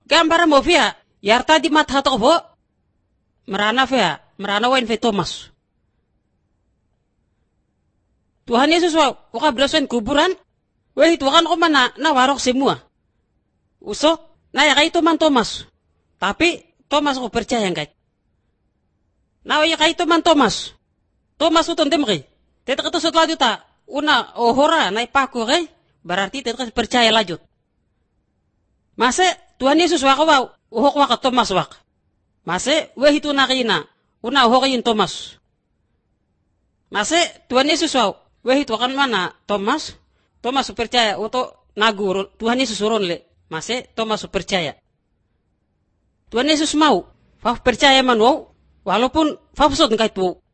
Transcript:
Gambara mo via. Yarta di mat hatok bo. Merana via. Merana wain ve Thomas. Tuhan Yesus waka berasuan kuburan. Weh Tuhan ko mana na warok semua. Usok na yakay itu man Thomas. Tapi Thomas ko percaya enggak. Na yakay itu man Thomas. Thomas uton demri. Tetek itu setelah juta. Una ohora na ipaku kay. Berarti tetek percaya lanjut. Mase Tuhan Yesus waka uhok waka Thomas waka. Mase weh itu nakina. Una uhok yin Thomas. Mase Tuhan Yesus weh itu kan mana Thomas. Thomas percaya untuk naguru Tuhan Yesus urun le. Mase Thomas percaya. Tuhan Yesus mau. Fah percaya man walaupun fah sot ngai tu